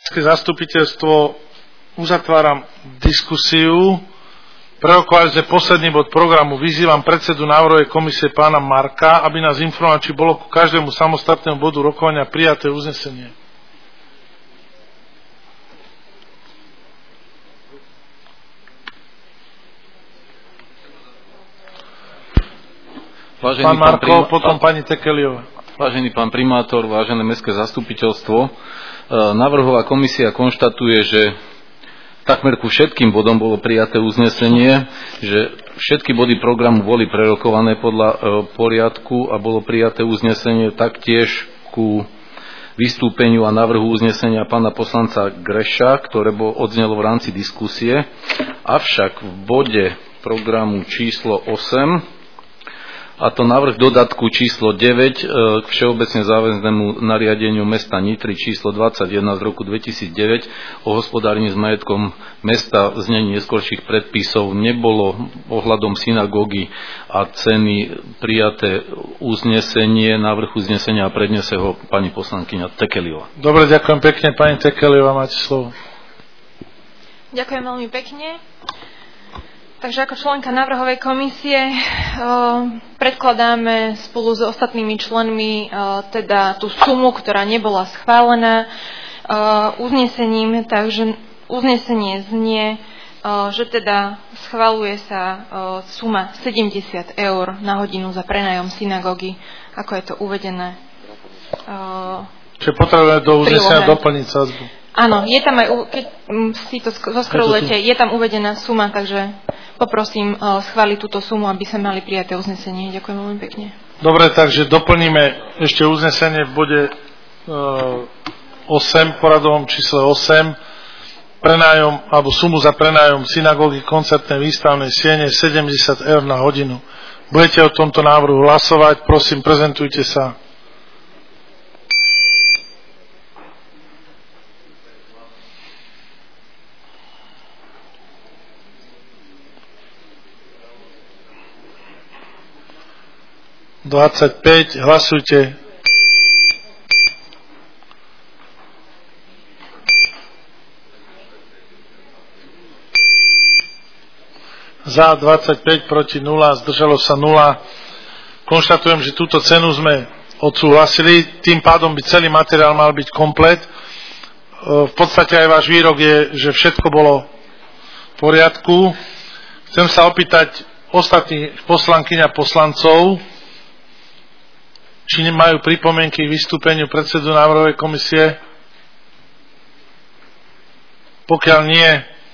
Zastupiteľstvo uzatváram diskusiu. Prerokovali sme posledný bod programu. Vyzývam predsedu návrhovej komisie pána Marka, aby nás informoval, či bolo ku každému samostatnému bodu rokovania prijaté uznesenie. Vážený pán Marko, potom pani Tekeliová. Vážený pán primátor, vážené mestské zastupiteľstvo, návrhová komisia konštatuje, že takmer ku všetkým bodom bolo prijaté uznesenie, že všetky body programu boli prerokované podľa poriadku a bolo prijaté uznesenie taktiež ku vystúpeniu a návrhu uznesenia pána poslanca Greša, ktoré odznelo v rámci diskusie. Avšak v bode programu číslo 8, a to návrh dodatku číslo 9 k všeobecne záväznému nariadeniu mesta Nitry číslo 21 z roku 2009 o hospodárení s majetkom mesta v znení neskorších predpisov nebolo ohľadom synagógy a ceny prijaté uznesenie, návrh uznesenia a predniesie ho pani poslankyňa Tekeliová. Dobre, ďakujem pekne. Pani Tekeliová, máte slovo. Ďakujem veľmi pekne. Takže ako členka návrhovej komisie predkladáme spolu s ostatnými členmi teda tú sumu, ktorá nebola schválená uznesením, takže uznesenie znie, že teda schvaľuje sa suma 70 eur na hodinu za prenájom synagógy, ako je to uvedené. Čiže potrebujeme do uznesenia doplniť sadzbu. Áno, je tam aj, keď si to zoskrolujete, je tam uvedená suma, takže poprosím schváliť túto sumu, aby sme mali prijaté uznesenie. Ďakujem veľmi pekne. Dobre, takže doplníme ešte uznesenie v bode 8, poradovom čísle 8, prenájom, alebo sumu za prenájom synagógy koncertnej výstavnej siene 70 eur na hodinu. Budete o tomto návrhu hlasovať, prosím, prezentujte sa. Hlasujte. Za 25, proti 0, zdržalo sa 0. Konštatujem, že túto cenu sme odsúhlasili, tým pádom by celý materiál mal byť komplet. V podstate aj váš výrok je, že všetko bolo v poriadku. Chcem sa opýtať ostatných poslankyň a poslancov, či nemajú pripomienky k vystúpeniu predsedu návrhovej komisie. Pokiaľ nie,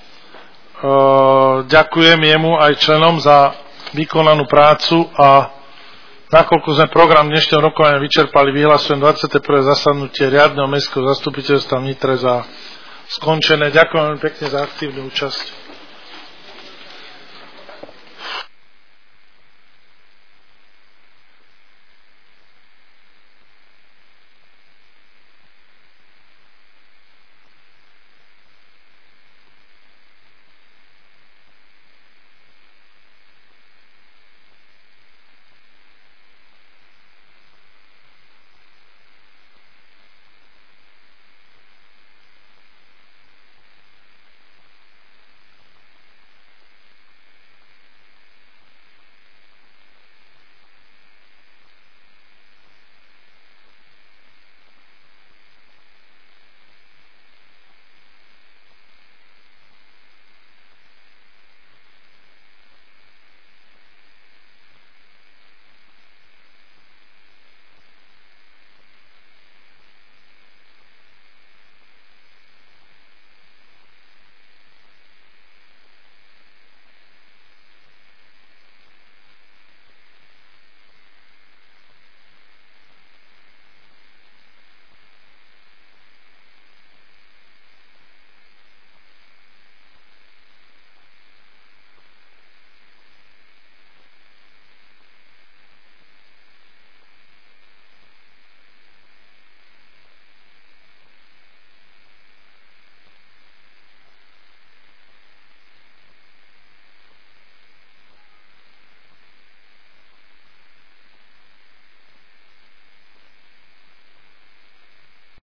ďakujem jemu aj členom za vykonanú prácu a nakoľko sme program dnešného rokovania vyčerpali, vyhlasujem 21. zasadnutie riadneho mestského zastupiteľstva v Nitre za skončené. Ďakujem veľmi pekne za aktívnu účasť.